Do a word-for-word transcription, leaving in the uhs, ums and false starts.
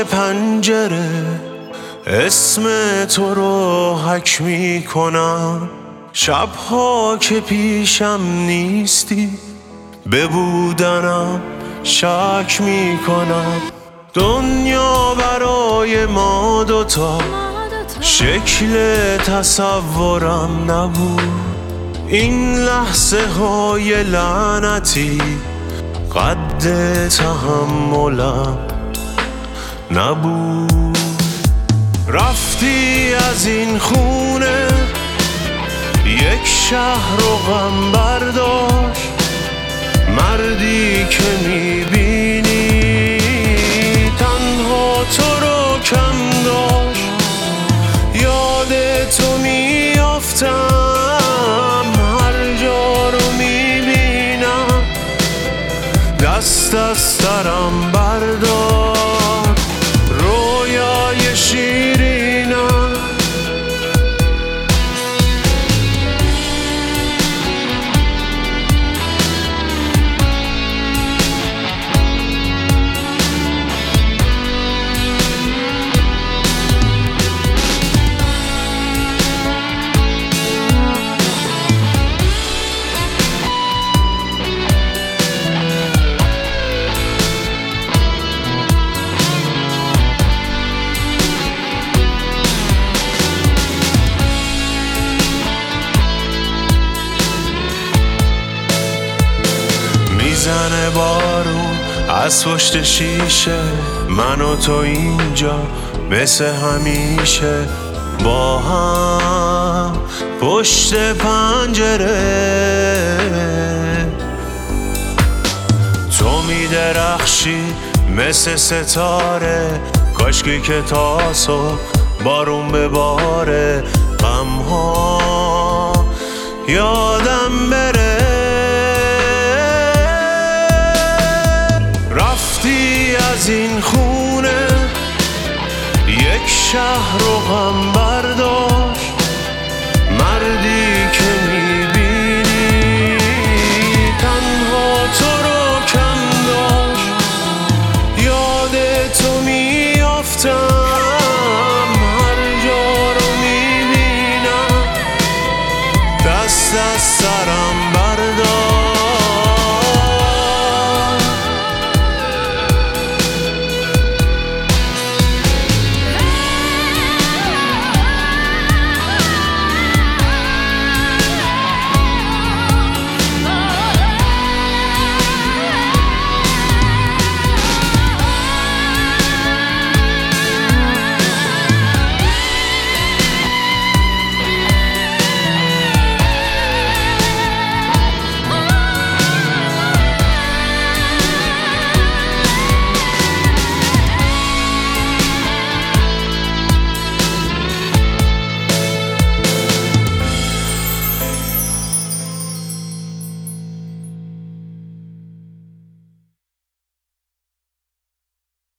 پنجره اسم تو رو حک میکنم. شبها که پیشم نیستی به بودنم شک میکنم. دنیا برای ما دوتا شکل تصورم نبود. این لحظه های لعنتی قد تحملم نبود. رفتی از این خونه یک شهر رو غم برداشت. مردی که میبینی تنها تو رو کم داشت. یاد تو میافتم هر جا رو میبینم. دست از سرم بردار رویای شیرینم. میزنه بارون از پشت شیشه. من و تو اینجا مثل همیشه با هم پشت پنجره. تو میدرخشی مثل ستاره. کاشکی که تا صبح بارون بباره غمها یادم بره. رفتی از این خونه یک شهر رو غم